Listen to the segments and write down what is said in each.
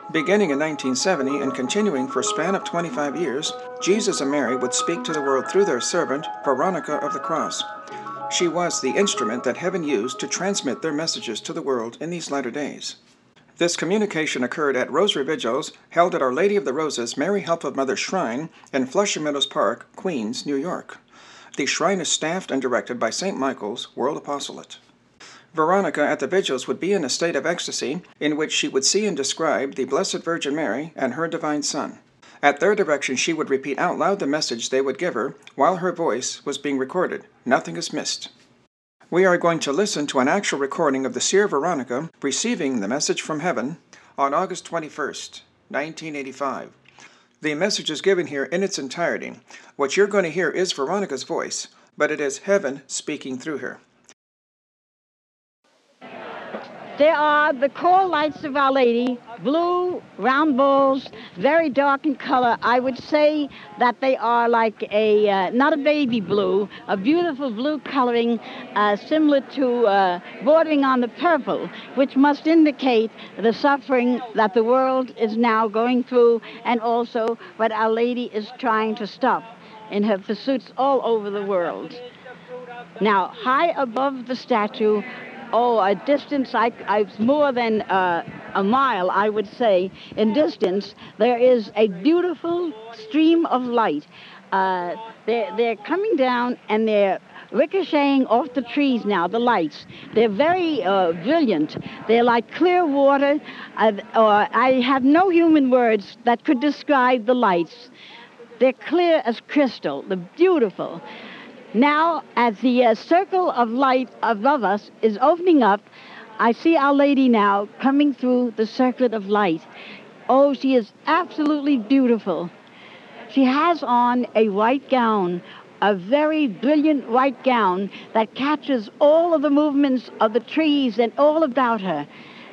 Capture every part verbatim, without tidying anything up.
Beginning in nineteen seventy and continuing for a span of twenty-five years, Jesus and Mary would speak to the world through their servant, Veronica of the Cross. She was the instrument that heaven used to transmit their messages to the world in these latter days. This communication occurred at Rosary Vigils held at Our Lady of the Roses Mary Help of Mother Shrine in Flushing Meadows Park, Queens, New York. The shrine is staffed and directed by Saint Michael's World Apostolate. Veronica at the vigils would be in a state of ecstasy in which she would see and describe the Blessed Virgin Mary and her Divine Son. At their direction, she would repeat out loud the message they would give her while her voice was being recorded. Nothing is missed. We are going to listen to an actual recording of the Seer Veronica receiving the message from heaven on August twenty-first, nineteen eighty-five. The message is given here in its entirety. What you're going to hear is Veronica's voice, but it is heaven speaking through her. There are the core lights of Our Lady, blue, round balls, very dark in color. I would say that they are like a, uh, not a baby blue, a beautiful blue coloring uh, similar to uh, bordering on the purple, which must indicate the suffering that the world is now going through and also what Our Lady is trying to stop in her pursuits all over the world. Now, high above the statue, oh, a distance, I, I, more than uh, a mile, I would say, in distance, there is a beautiful stream of light. Uh, they're, they're coming down and they're ricocheting off the trees now, the lights. They're very uh, brilliant. They're like clear water. Uh, or I have no human words that could describe the lights. They're clear as crystal. They're beautiful. Now, as the uh, circle of light above us is opening up, I see Our Lady now coming through the circlet of light. Oh, she is absolutely beautiful. She has on a white gown, a very brilliant white gown that catches all of the movements of the trees and all about her.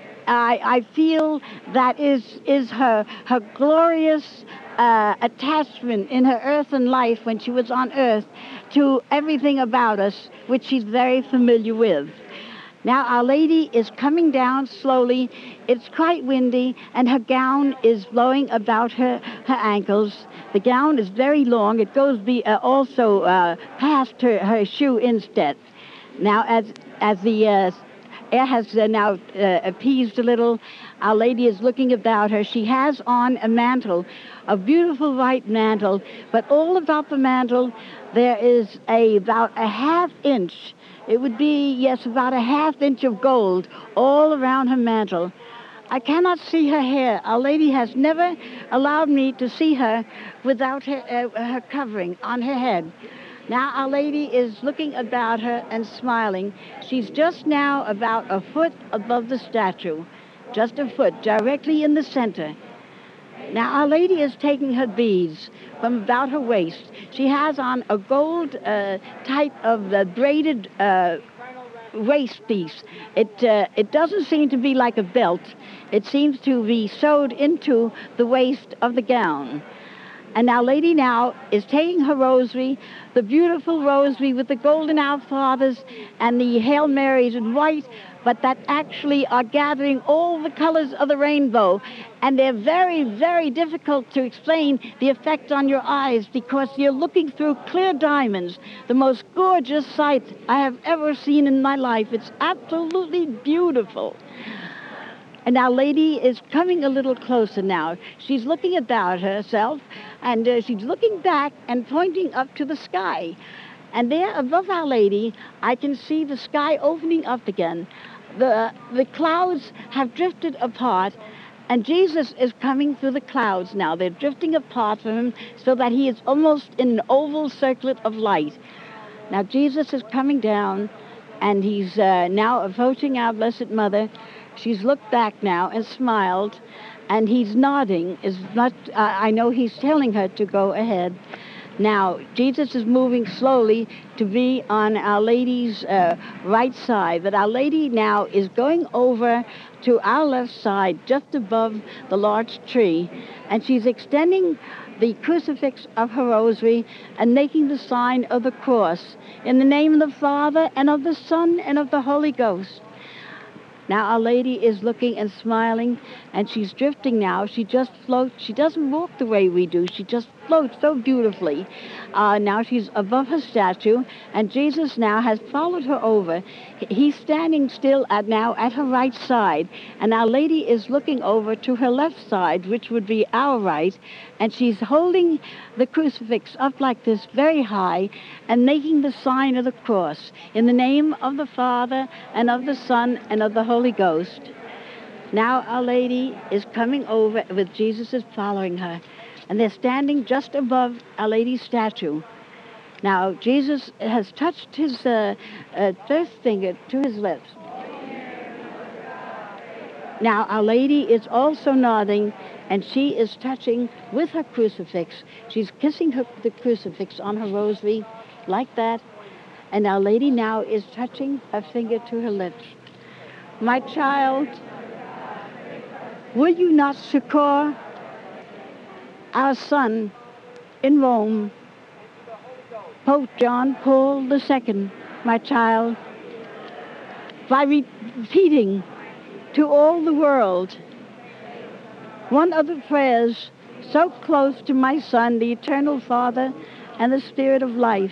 I, I feel that is, is her, her glorious uh, attachment in her earthen life when she was on earth to everything about us, which she's very familiar with. Now, Our Lady is coming down slowly. It's quite windy, and her gown is blowing about her, her ankles. The gown is very long. It goes be, uh, also uh, past her, her shoe instep. Now, as, as the uh, air has uh, now uh, appeased a little, Our Lady is looking about her. She has on a mantle, a beautiful white mantle, but all about the mantle there is a, about a half inch. It would be, yes, about a half inch of gold all around her mantle. I cannot see her hair. Our Lady has never allowed me to see her without her, uh, her covering on her head. Now Our Lady is looking about her and smiling. She's just now about a foot above the statue, just a foot, directly in the center. Now Our Lady is taking her beads from about her waist. She has on a gold uh, type of uh, braided uh, waist piece. It, uh, it doesn't seem to be like a belt. It seems to be sewed into the waist of the gown. And Our Lady now is taking her rosary, the beautiful rosary with the golden Our Fathers and the Hail Marys in white, but that actually are gathering all the colors of the rainbow. And they're very, very difficult to explain the effect on your eyes because you're looking through clear diamonds, the most gorgeous sight I have ever seen in my life. It's absolutely beautiful. And Our Lady is coming a little closer now. She's looking about herself, and uh, she's looking back and pointing up to the sky. And there above Our Lady, I can see the sky opening up again. The, the clouds have drifted apart, and Jesus is coming through the clouds now. They're drifting apart from him so that he is almost in an oval circlet of light. Now Jesus is coming down, and he's uh, now approaching our Blessed Mother. She's looked back now and smiled, and he's nodding. Is not, uh, I know he's telling her to go ahead. Now, Jesus is moving slowly to be on Our Lady's uh, right side, but Our Lady now is going over to our left side, just above the large tree, and she's extending the crucifix of her rosary and making the sign of the cross in the name of the Father and of the Son and of the Holy Ghost. Now Our Lady is looking and smiling, and she's drifting now. She just floats. She doesn't walk the way we do. She just floats so beautifully. Uh, now she's above her statue, and Jesus now has followed her over. He's standing still at now at her right side, and Our Lady is looking over to her left side, which would be our right, and she's holding the crucifix up like this very high and making the sign of the cross in the name of the Father and of the Son and of the Holy Ghost. Now Our Lady is coming over with Jesus is following her, and they're standing just above Our Lady's statue. Now Jesus has touched his uh, uh, first finger to his lips. Now Our Lady is also nodding, and she is touching with her crucifix. She's kissing her, the crucifix on her rosary like that, and Our Lady now is touching her finger to her lips. My child, will you not succor our son in Rome, Pope John Paul the Second, my child, by repeating to all the world one of the prayers so close to my son, the Eternal Father and the Spirit of life?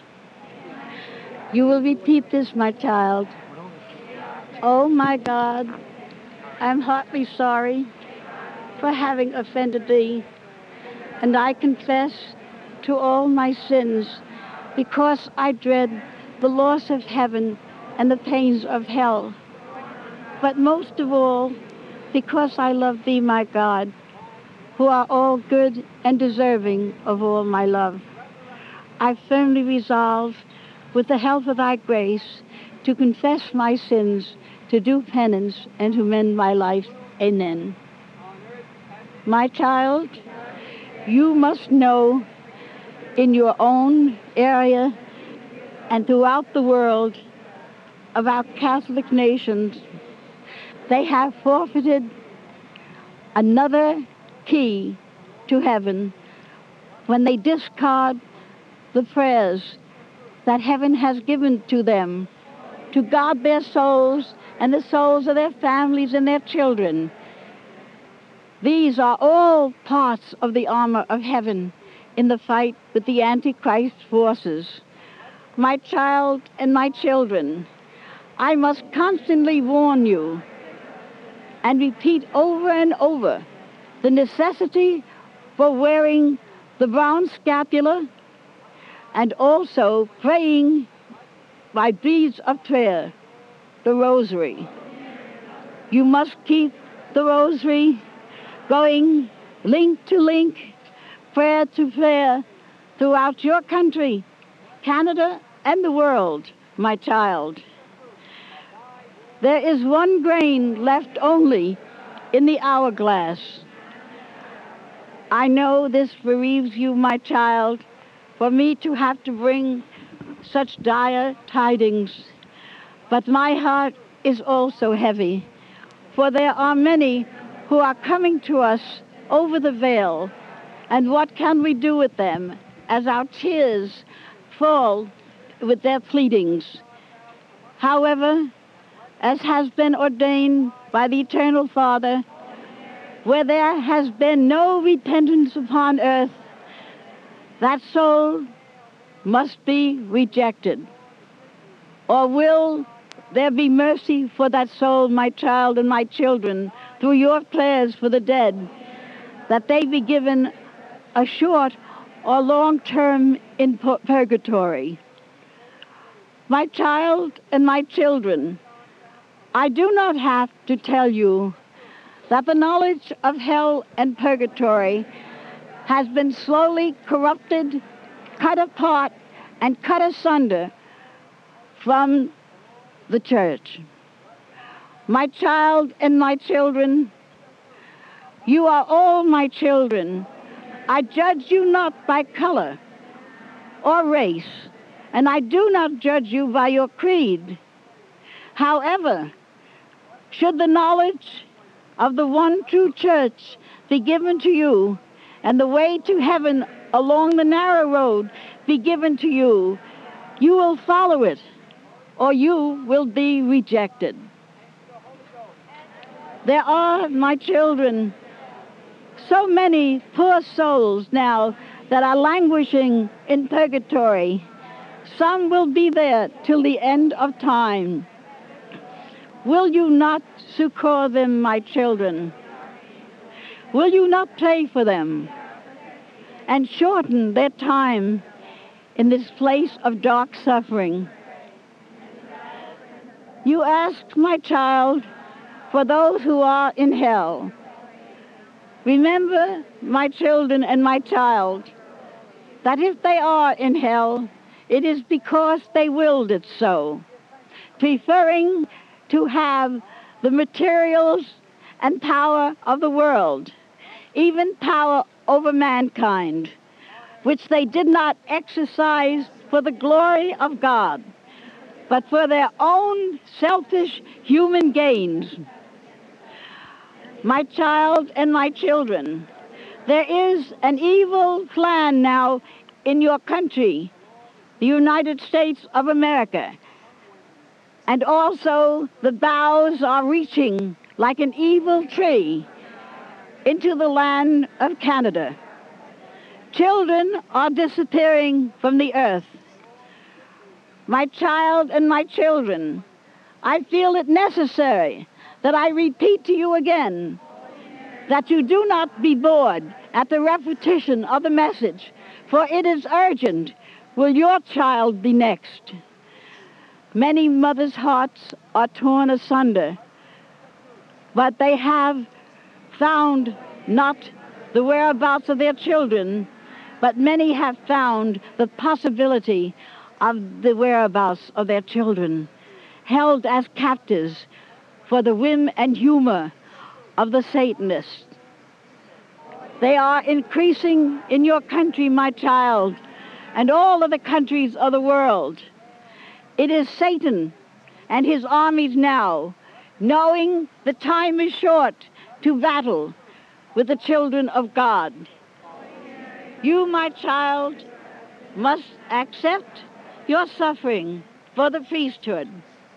You will repeat this, my child. Oh, my God, I'm heartily sorry for having offended thee, and I confess to all my sins because I dread the loss of heaven and the pains of hell. But most of all, because I love thee, my God, who are all good and deserving of all my love. I firmly resolve, with the help of thy grace, to confess my sins, to do penance, and to mend my life. Amen. My child, you must know in your own area and throughout the world about Catholic nations, they have forfeited another key to heaven when they discard the prayers that heaven has given to them to guard their souls and the souls of their families and their children. These are all parts of the armor of heaven in the fight with the Antichrist forces. My child and my children, I must constantly warn you and repeat over and over the necessity for wearing the brown scapular and also praying by beads of prayer, the rosary. You must keep the rosary going link to link, prayer to prayer throughout your country, Canada, and the world, my child. There is one grain left only in the hourglass. I know this bereaves you, my child, for me to have to bring such dire tidings, but my heart is also heavy, for there are many who are coming to us over the veil, and what can we do with them as our tears fall with their pleadings? However, as has been ordained by the Eternal Father, where there has been no repentance upon earth, that soul must be rejected. Or will there be mercy for that soul, my child and my children, through your prayers for the dead, that they be given a short or long term in purgatory? My child and my children, I do not have to tell you that the knowledge of hell and purgatory has been slowly corrupted, cut apart, and cut asunder from the church. My child and my children, you are all my children. I judge you not by color or race, and I do not judge you by your creed. However, should the knowledge of the one true church be given to you, and the way to heaven along the narrow road be given to you, you will follow it, or you will be rejected. There are, my children, so many poor souls now that are languishing in purgatory. Some will be there till the end of time. Will you not succor them, my children? Will you not pray for them and shorten their time in this place of dark suffering? You ask, my child, for those who are in hell. Remember, my children and my child, that if they are in hell, it is because they willed it so, preferring to have the materials and power of the world, even power over mankind, which they did not exercise for the glory of God, but for their own selfish human gains. My child and my children, there is an evil plan now in your country, the United States of America, and also the boughs are reaching like an evil tree into the land of Canada. Children are disappearing from the earth. My child and my children, I feel it necessary that I repeat to you again that you do not be bored at the repetition of the message, for it is urgent. Will your child be next? Many mothers' hearts are torn asunder, but they have found not the whereabouts of their children, but many have found the possibility of the whereabouts of their children, held as captives for the whim and humor of the Satanists. They are increasing in your country, my child, and all of the countries of the world. It is Satan and his armies now, knowing the time is short to battle with the children of God. You, my child, must accept your suffering for the priesthood.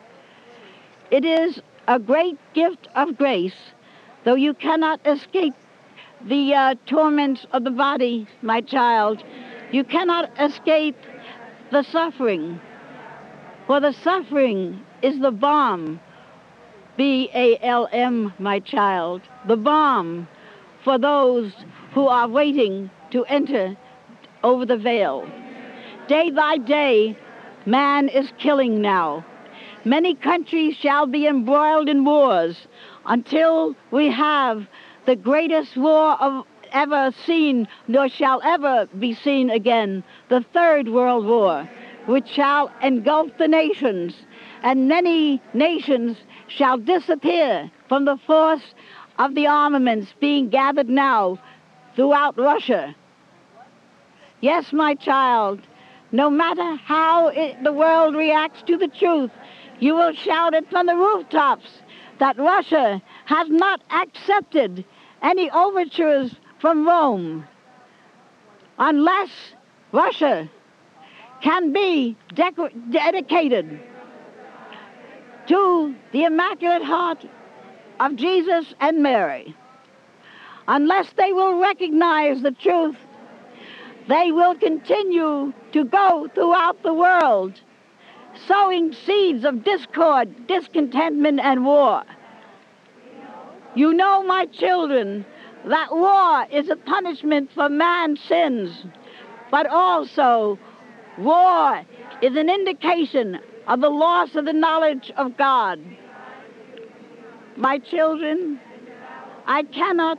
It is a great gift of grace, though you cannot escape the uh, torments of the body, my child. You cannot escape the suffering, for the suffering is the balm, B A L M, my child, the balm for those who are waiting to enter over the veil. Day by day, man is killing now. Many countries shall be embroiled in wars until we have the greatest war of ever seen, nor shall ever be seen again, the Third World War, which shall engulf the nations, and many nations shall disappear from the force of the armaments being gathered now throughout Russia. Yes, my child, no matter how it, the world reacts to the truth, you will shout it from the rooftops that Russia has not accepted any overtures from Rome unless Russia can be dedicated to the Immaculate Heart of Jesus and Mary. Unless they will recognize the truth, they will continue to go throughout the world, sowing seeds of discord, discontentment, and war. You know, my children, that war is a punishment for man's sins, but also war is an indication of the loss of the knowledge of God. My children, I cannot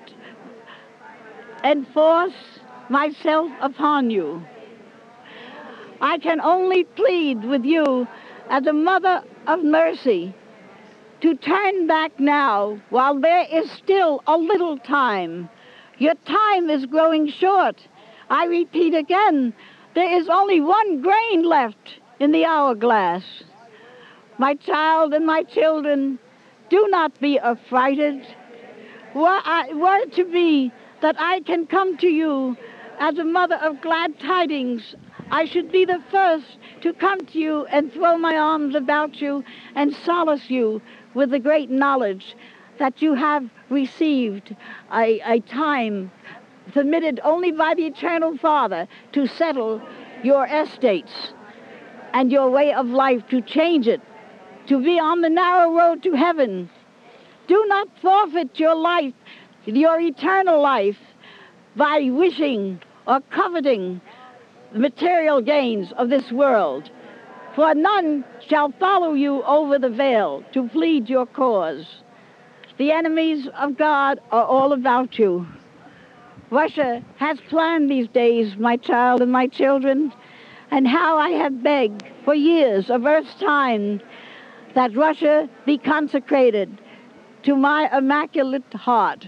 enforce myself upon you. I can only plead with you as a mother of mercy to turn back now while there is still a little time. Your time is growing short. I repeat again, there is only one grain left in the hourglass. My child and my children, do not be affrighted. Were, I, were it to be that I can come to you as a mother of glad tidings, I should be the first to come to you and throw my arms about you and solace you with the great knowledge that you have received a, a time permitted only by the Eternal Father to settle your estates and your way of life, to change it, to be on the narrow road to heaven. Do not forfeit your life, your eternal life, by wishing or coveting the material gains of this world. For none shall follow you over the veil to plead your cause. The enemies of God are all about you. Russia has planned these days, my child and my children, and how I have begged for years of earth's time that Russia be consecrated to my immaculate heart.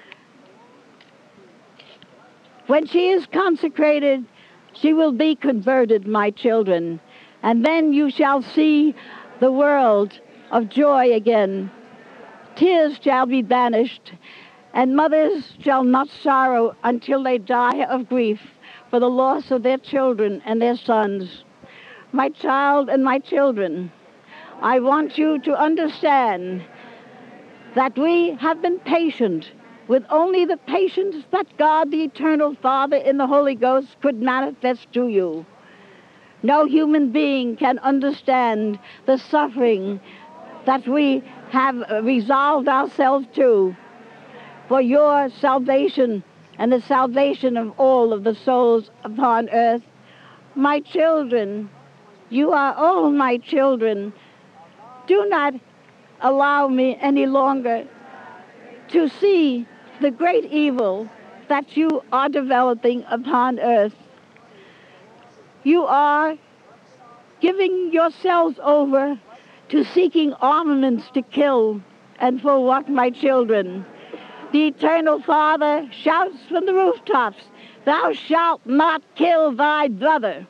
When she is consecrated, she will be converted, my children, and then you shall see the world of joy again. Tears shall be banished, and mothers shall not sorrow until they die of grief for the loss of their children and their sons. My child and my children, I want you to understand that we have been patient with only the patience that God, the Eternal Father, in the Holy Ghost could manifest to you. No human being can understand the suffering that we have resolved ourselves to for your salvation and the salvation of all of the souls upon earth. My children, you are all my children. Do not allow me any longer to see the great evil that you are developing upon earth. You are giving yourselves over to seeking armaments to kill. And for what, my children? The Eternal Father shouts from the rooftops, "Thou shalt not kill thy brother."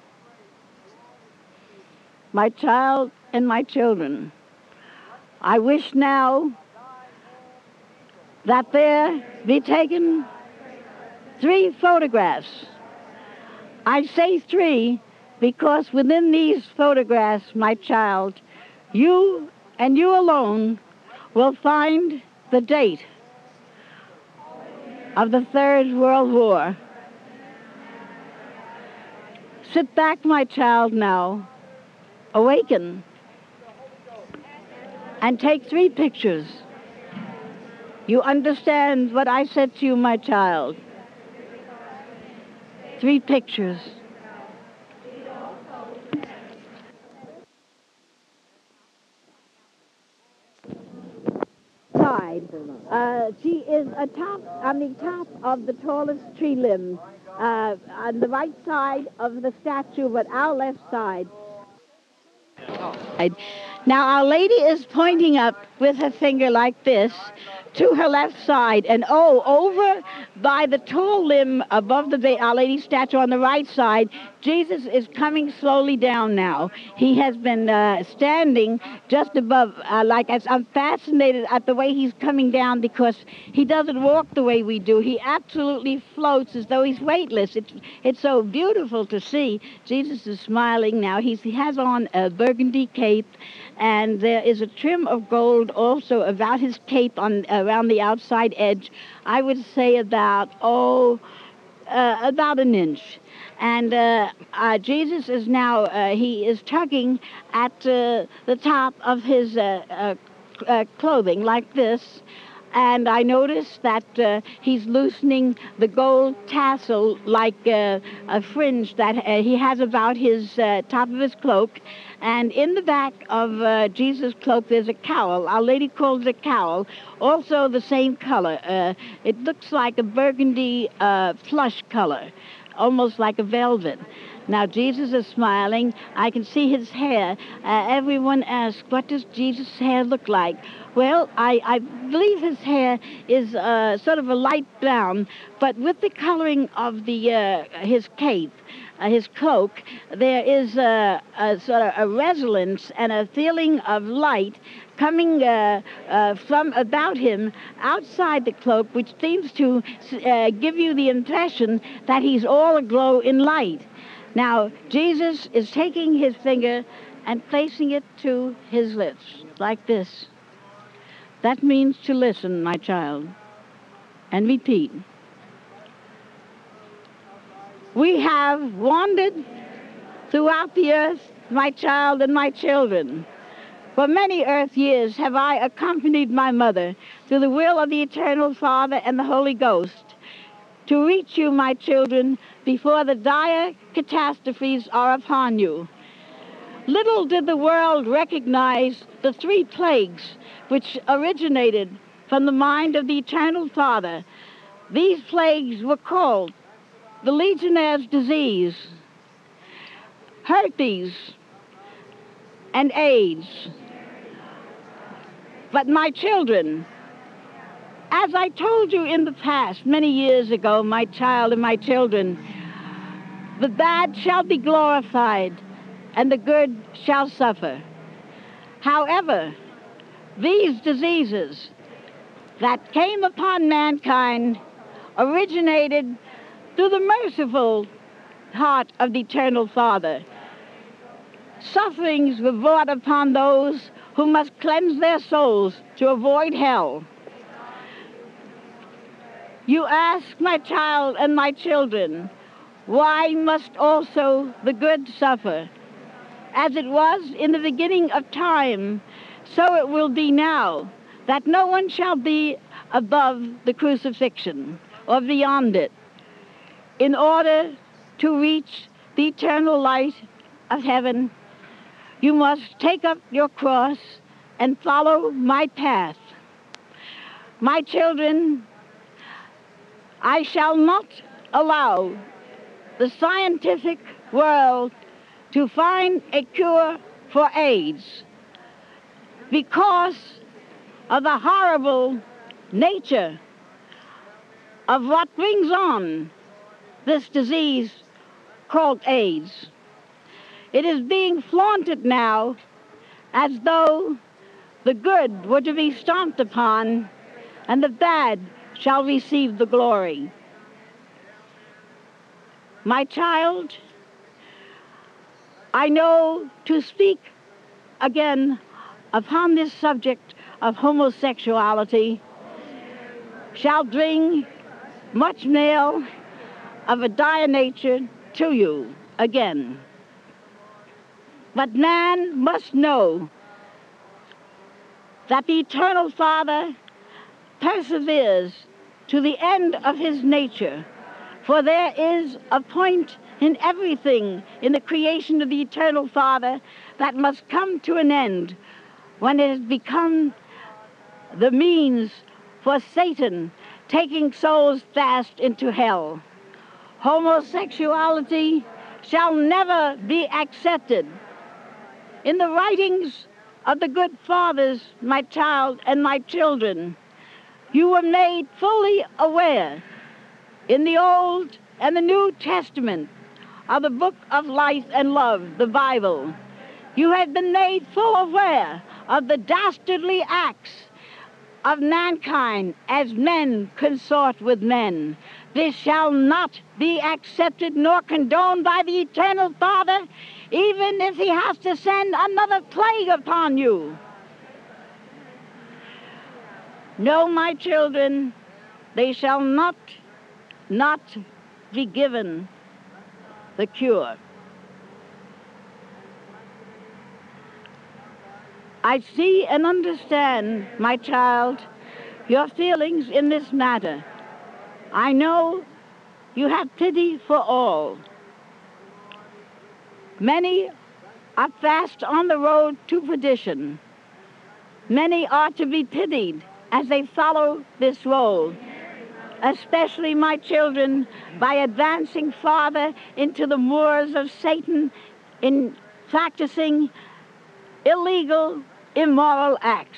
My child and my children, I wish now that there be taken three photographs. I say three because within these photographs, my child, you and you alone will find the date of the Third World War. Sit back, my child, now. Awaken. And take three pictures. You understand what I said to you, my child. Three pictures. Side. Uh, she is atop, on the top of the tallest tree limb, uh, on the right side of the statue, but our left side. Now, Our Lady is pointing up with her finger like this to her left side, and oh, over by the tall limb above the Our Lady statue on the right side, Jesus is coming slowly down now. He has been uh, standing just above, uh, like as I'm fascinated at the way he's coming down, because he doesn't walk the way we do. He absolutely floats as though he's weightless. It's it's so beautiful to see. Jesus is smiling now. He's, he has on a burgundy cape, and there is a trim of gold also about his cape on around the outside edge. I would say about, oh, uh, about an inch. And uh, uh, Jesus is now, uh, he is tugging at uh, the top of his uh, uh, uh, clothing like this. And I noticed that uh, he's loosening the gold tassel like uh, a fringe that uh, he has about his uh, top of his cloak. And in the back of uh, Jesus' cloak, there's a cowl. Our Lady calls it a cowl, also the same color. Uh, it looks like a burgundy uh, flush color, almost like a velvet. Now, Jesus is smiling. I can see his hair. Uh, everyone asks, what does Jesus' hair look like? Well, I, I believe his hair is uh, sort of a light brown, but with the coloring of the uh, his cape, uh, his cloak, there is a, a sort of a resonance and a feeling of light coming uh, uh, from about him outside the cloak, which seems to uh, give you the impression that he's all aglow in light. Now, Jesus is taking his finger and placing it to his lips, like this. That means to listen, my child, and repeat. We have wandered throughout the earth, my child and my children. For many earth years have I accompanied my mother through the will of the Eternal Father and the Holy Ghost to reach you, my children, before the dire catastrophes are upon you. Little did the world recognize the three plagues which originated from the mind of the Eternal Father. These plagues were called the Legionnaire's disease, herpes, and AIDS. But my children, as I told you in the past, many years ago, my child and my children, the bad shall be glorified and the good shall suffer. However, these diseases that came upon mankind originated through the merciful heart of the Eternal Father. Sufferings were brought upon those who must cleanse their souls to avoid hell. You ask, my child and my children, why must also the good suffer? As it was in the beginning of time, so it will be now, that no one shall be above the crucifixion or beyond it. In order to reach the eternal light of heaven, you must take up your cross and follow my path. My children, I shall not allow the scientific world to find a cure for AIDS because of the horrible nature of what brings on this disease called AIDS. It is being flaunted now as though the good were to be stomped upon and the bad shall receive the glory. My child, I know to speak again upon this subject of homosexuality shall bring much mail of a dire nature to you again. But man must know that the Eternal Father perseveres to the end of his nature, for there is a point in everything in the creation of the Eternal Father that must come to an end when it has become the means for Satan taking souls fast into hell. Homosexuality shall never be accepted. In the writings of the good fathers, my child and my children, you were made fully aware in the Old and the New Testament of the book of life and love, the Bible. You have been made full aware of the dastardly acts of mankind as men consort with men. This shall not be accepted nor condoned by the Eternal Father, even if he has to send another plague upon you. No, my children, they shall not, not be given the cure. I see and understand, my child, your feelings in this matter. I know you have pity for all. Many are fast on the road to perdition. Many are to be pitied as they follow this road, especially my children, by advancing farther into the moors of Satan in practicing illegal, immoral acts.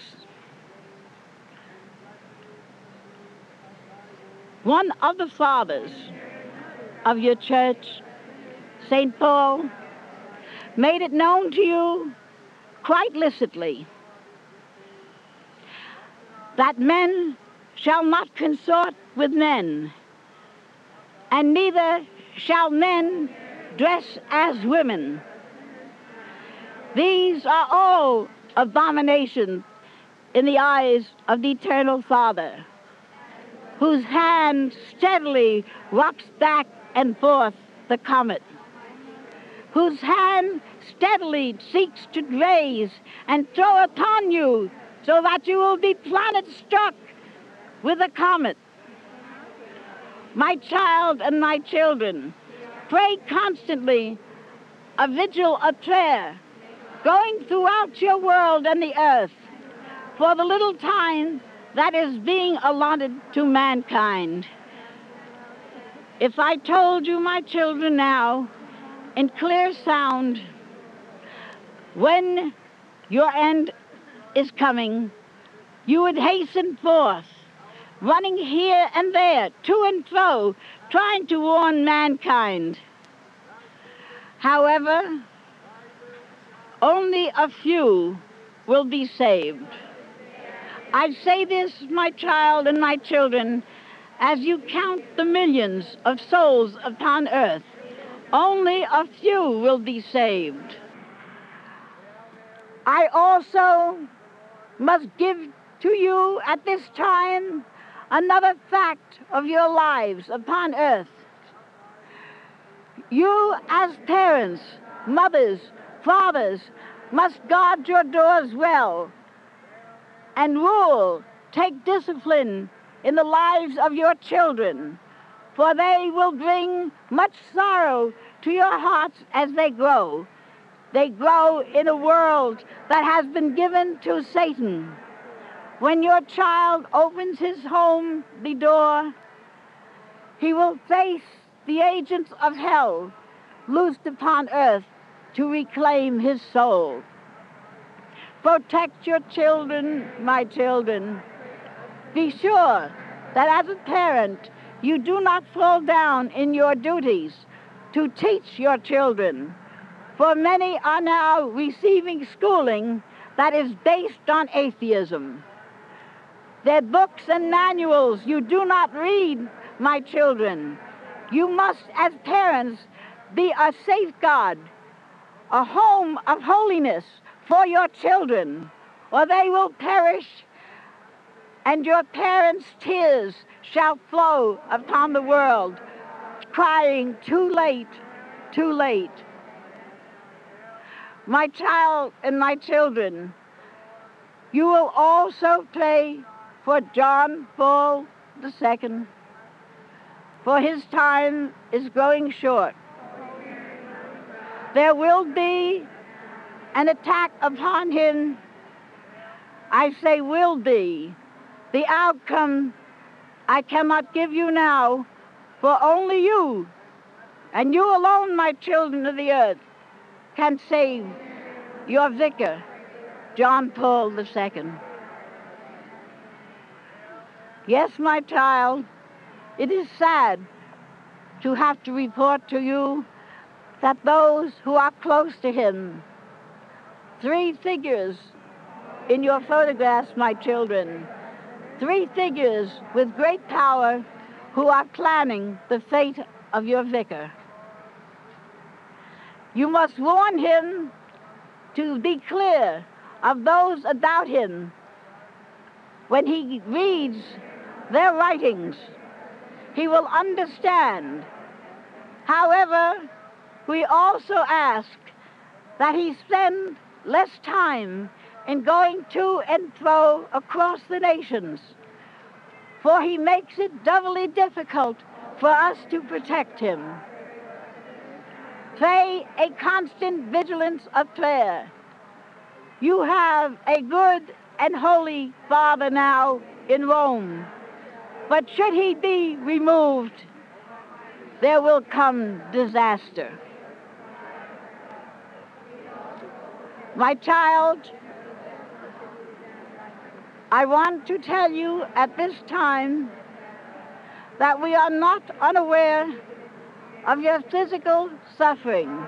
One of the fathers of your church, Saint Paul, made it known to you quite licitly that men shall not consort with men, and neither shall men dress as women. These are all abominations in the eyes of the Eternal Father, whose hand steadily rocks back and forth the comet, whose hand steadily seeks to graze and throw upon you so that you will be planet-struck with the comet. My child and my children, pray constantly a vigil of prayer, going throughout your world and the earth, for the little time that is being allotted to mankind. If I told you, my children, now, in clear sound, when your end is coming, you would hasten forth, running here and there, to and fro, trying to warn mankind. However, only a few will be saved. I say this, my child and my children, as you count the millions of souls upon earth, only a few will be saved. I also must give to you at this time another fact of your lives upon earth. You, as parents, mothers, fathers, must guard your doors well and rule, take discipline in the lives of your children, for they will bring much sorrow to your hearts as they grow. They grow in a world that has been given to Satan. When your child opens his home, the door, he will face the agents of hell loosed upon earth to reclaim his soul. Protect your children, my children. Be sure that as a parent, you do not fall down in your duties to teach your children, for many are now receiving schooling that is based on atheism. Their books and manuals you do not read, my children. You must, as parents, be a safeguard, a home of holiness for your children, or they will perish, and your parents' tears shall flow upon the world, crying, too late, too late. My child and my children, you will also pray for John Paul the Second, for his time is growing short. There will be an attack upon him. I say will be. The outcome I cannot give you now, for only you, and you alone, my children of the earth, can save your vicar, John Paul the Second. Yes, my child, it is sad to have to report to you that those who are close to him, three figures in your photographs, my children, three figures with great power who are planning the fate of your vicar. You must warn him to be clear of those about him when he reads their writings. He will understand. However, we also ask that he spend less time in going to and fro across the nations, for he makes it doubly difficult for us to protect him. Pray a constant vigilance of prayer. You have a good and holy Father now in Rome, but should he be removed, there will come disaster. My child, I want to tell you at this time that we are not unaware of your physical suffering.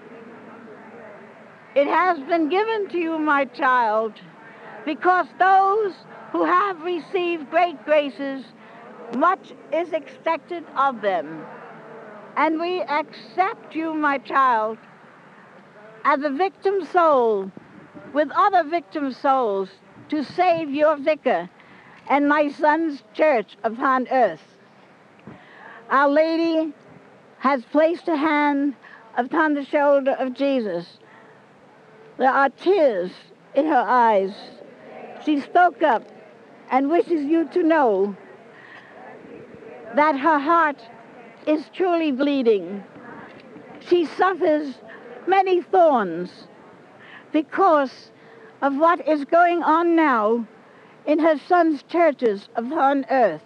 It has been given to you, my child, because those who have received great graces, much is expected of them. And we accept you, my child, as a victim soul with other victim souls to save your vicar and my son's church upon earth. Our Lady has placed a hand upon the shoulder of Jesus. There are tears in her eyes. She spoke up and wishes you to know that her heart is truly bleeding. She suffers many thorns because of what is going on now in her son's churches upon earth.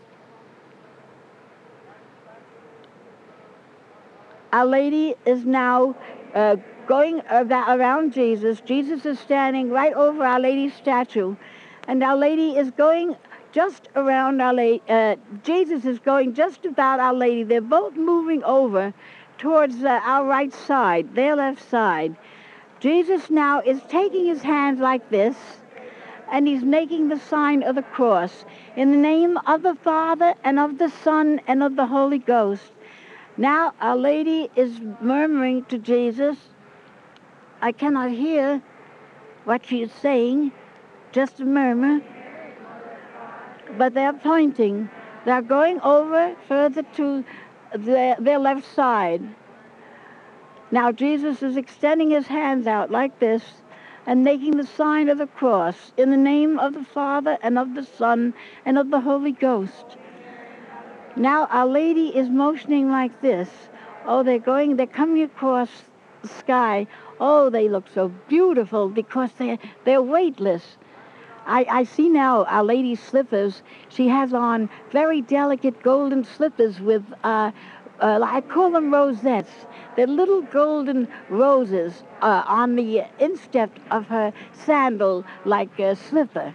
Our Lady is now uh, going about, around Jesus. Jesus is standing right over Our Lady's statue, and Our Lady is going just around Our Lady. Uh, Jesus is going just about Our Lady. They're both moving over towards uh, our right side, their left side. Jesus now is taking his hands like this, and he's making the sign of the cross in the name of the Father and of the Son and of the Holy Ghost. Now Our Lady is murmuring to Jesus. I cannot hear what she is saying, just a murmur. But they're pointing. They're going over further to their, their left side. Now Jesus is extending his hands out like this and making the sign of the cross in the name of the Father and of the Son and of the Holy Ghost. Now Our Lady is motioning like this. Oh, they're going, they're coming across the sky. Oh, they look so beautiful because they're, they're weightless. I, I see now Our Lady's slippers. She has on very delicate golden slippers with, uh, uh, I call them rosettes. They're little golden roses uh, on the instep of her sandal like a slipper.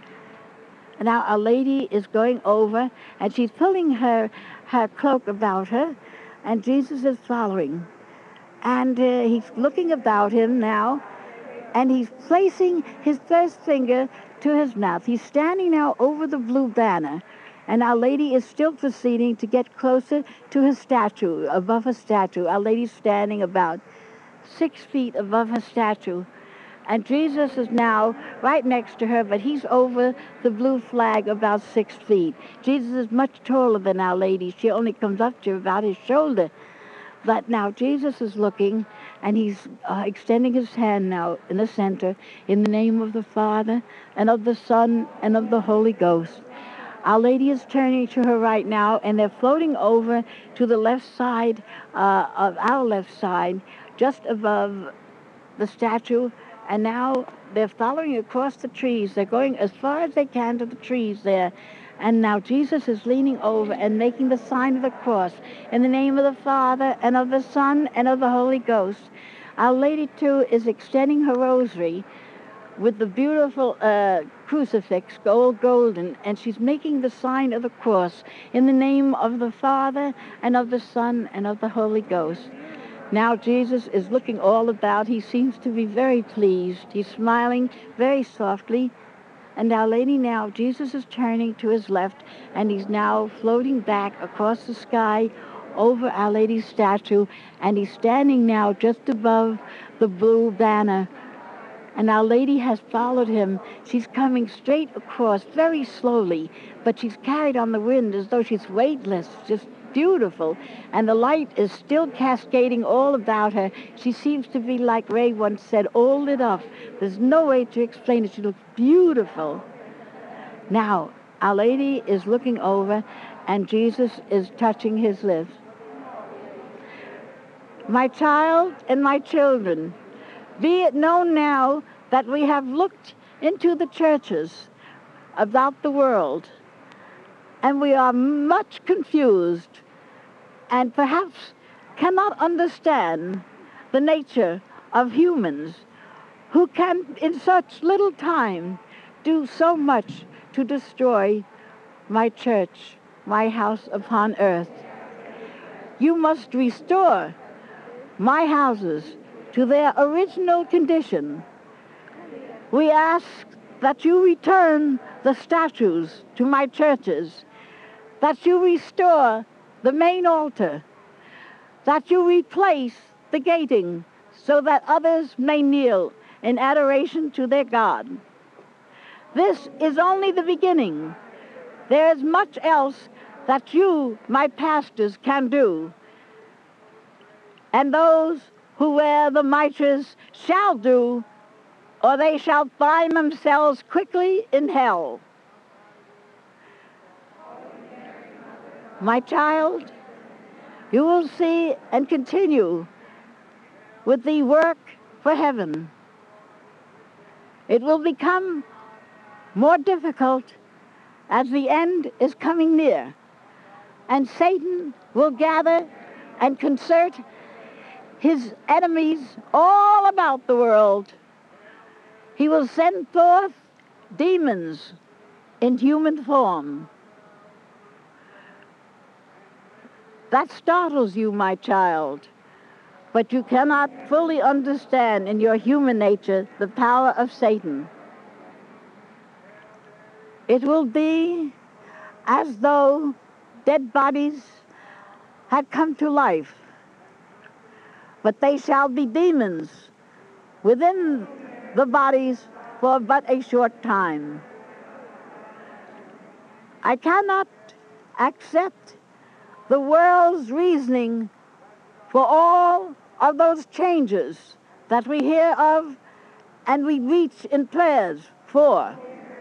Now Our Lady is going over, and she's pulling her, her cloak about her, and Jesus is following. And uh, he's looking about him now, and he's placing his first finger to his mouth. He's standing now over the blue banner, and Our Lady is still proceeding to get closer to her statue, above her statue. Our Lady's standing about six feet above her statue. And Jesus is now right next to her, but he's over the blue flag about six feet. Jesus is much taller than Our Lady. She only comes up to about his shoulder. But now Jesus is looking, and he's uh, extending his hand now in the center, in the name of the Father, and of the Son, and of the Holy Ghost. Our Lady is turning to her right now, and they're floating over to the left side uh, of our left side, just above the statue. And now they're following across the trees. They're going as far as they can to the trees there. And now Jesus is leaning over and making the sign of the cross in the name of the Father and of the Son and of the Holy Ghost. Our Lady, too, is extending her rosary with the beautiful uh, crucifix, gold golden, and she's making the sign of the cross in the name of the Father and of the Son and of the Holy Ghost. Now Jesus is looking all about. He seems to be very pleased. He's smiling very softly. And Our Lady now, Jesus is turning to his left, and he's now floating back across the sky over Our Lady's statue, and he's standing now just above the blue banner. And Our Lady has followed him. She's coming straight across very slowly, but she's carried on the wind as though she's weightless, just beautiful, and the light is still cascading all about her. She seems to be, like Ray once said, all lit up. There's no way to explain it. She looks beautiful. Now, Our Lady is looking over, and Jesus is touching his lips. My child and my children, be it known now that we have looked into the churches about the world, and we are much confused and perhaps cannot understand the nature of humans who can, in such little time, do so much to destroy my church, my house upon earth. You must restore my houses to their original condition. We ask that you return the statues to my churches, that you restore the main altar, that you replace the gating so that others may kneel in adoration to their God, This is only the beginning. There is much else that you, my pastors, can do. And those who wear the mitres shall do, or they shall find themselves quickly in hell. My child, you will see and continue with the work for heaven. It will become more difficult as the end is coming near, and Satan will gather and concert his enemies all about the world. He will send forth demons in human form. That startles you, my child, but you cannot fully understand in your human nature the power of Satan. It will be as though dead bodies had come to life, but they shall be demons within the bodies for but a short time. I cannot accept the world's reasoning for all of those changes that we hear of and we reach in prayers for.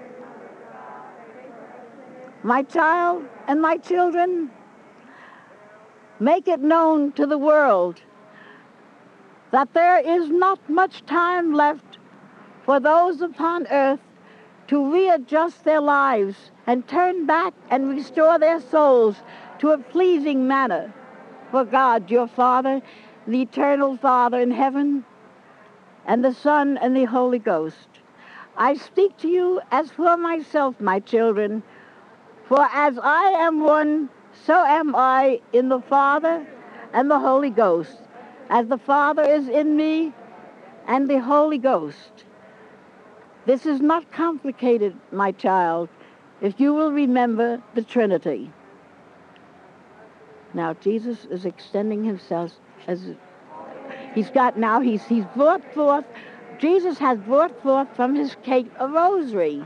My child and my children, make it known to the world that there is not much time left for those upon earth to readjust their lives and turn back and restore their souls to a pleasing manner for God, your Father, the eternal Father in heaven, and the Son and the Holy Ghost. I speak to you as for myself, my children, for as I am one, so am I in the Father and the Holy Ghost, as the Father is in me and the Holy Ghost. This is not complicated, my child, if you will remember the Trinity. Now, Jesus is extending himself as he's got now, he's, he's brought forth, Jesus has brought forth from his cape a rosary.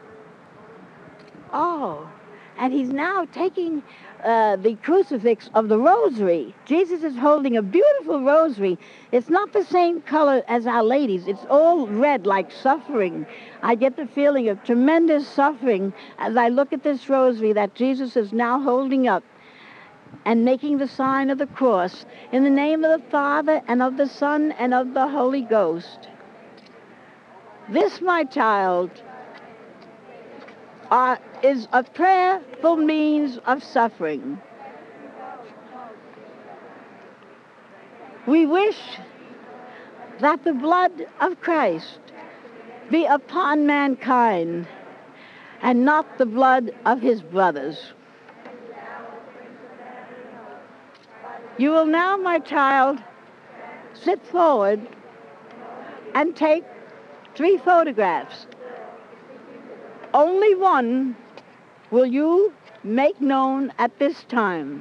Oh, and he's now taking uh, the crucifix of the rosary. Jesus is holding a beautiful rosary. It's not the same color as Our Lady's. It's all red like suffering. I get the feeling of tremendous suffering as I look at this rosary that Jesus is now holding up and making the sign of the cross in the name of the Father and of the Son and of the Holy Ghost. This, my child, uh, is a prayerful means of suffering. We wish that the blood of Christ be upon mankind and not the blood of his brothers. You will now, my child, sit forward and take three photographs. Only one will you make known at this time.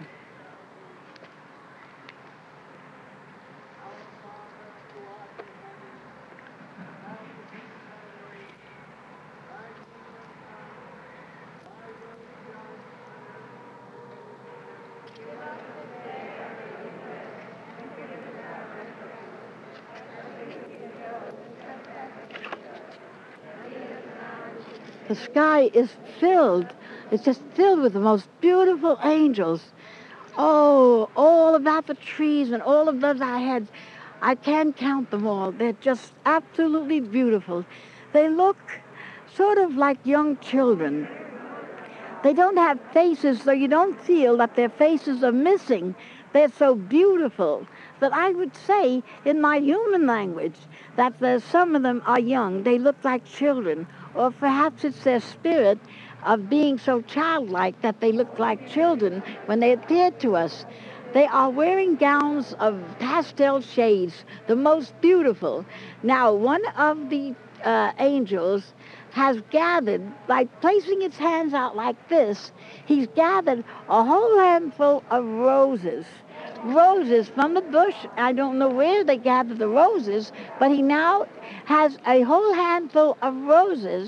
The sky is filled, it's just filled with the most beautiful angels. Oh, all about the trees and all of those I had, I can't count them all. They're just absolutely beautiful. They look sort of like young children. They don't have faces, so you don't feel that their faces are missing. They're so beautiful that I would say in my human language that the, some of them are young. They look like children. Or perhaps it's their spirit of being so childlike that they look like children when they appear to us. They are wearing gowns of pastel shades, the most beautiful. Now, one of the uh, angels has gathered, by placing its hands out like this, he's gathered a whole handful of roses. Roses from the bush. I don't know where they gather the roses, but he now has a whole handful of roses,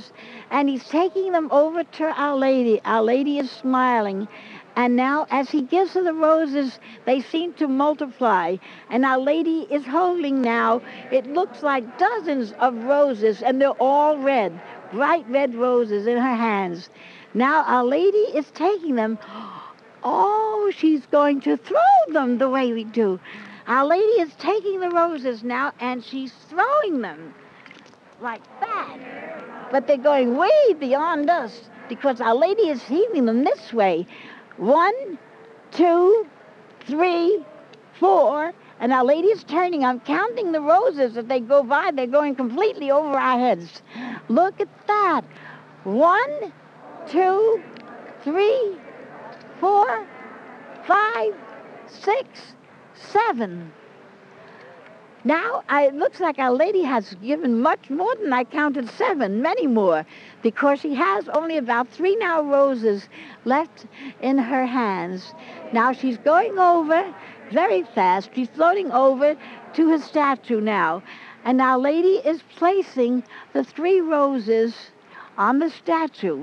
and he's taking them over to Our Lady. Our Lady is smiling. And now, as he gives her the roses, they seem to multiply. And Our Lady is holding now, it looks like dozens of roses, and they're all red, bright red roses in her hands. Now, Our Lady is taking them. Oh, she's going to throw them the way we do. Our Lady is taking the roses now, and she's throwing them like that. But they're going way beyond us, because Our Lady is heaving them this way. One, two, three, four, and Our Lady is turning. I'm counting the roses as they go by. They're going completely over our heads. Look at that. One, two, three, four, five, six, seven. Now, I, it looks like Our Lady has given much more than I counted seven, many more, because she has only about three now roses left in her hands. Now, she's going over very fast. She's floating over to her statue now. And Our Lady is placing the three roses on the statue,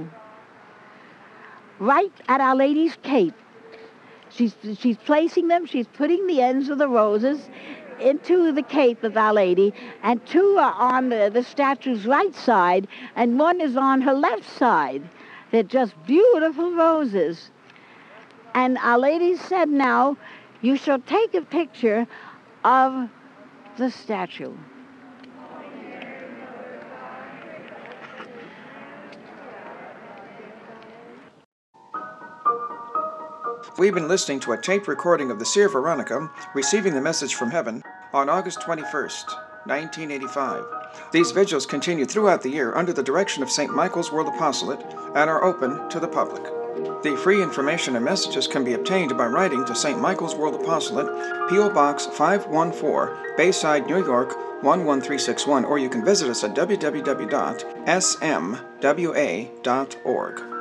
right at Our Lady's cape. She's, she's placing them, she's putting the ends of the roses into the cape of Our Lady, and two are on the, the statue's right side, and one is on her left side. They're just beautiful roses. And Our Lady said, now, you shall take a picture of the statue. We've been listening to a tape recording of the Seer Veronica receiving the message from heaven on August twenty-first, nineteen eighty-five. These vigils continue throughout the year under the direction of Saint Michael's World Apostolate and are open to the public. The free information and messages can be obtained by writing to Saint Michael's World Apostolate, P O Box five one four, Bayside, New York one one three six one, or you can visit us at w w w dot s m w a dot org.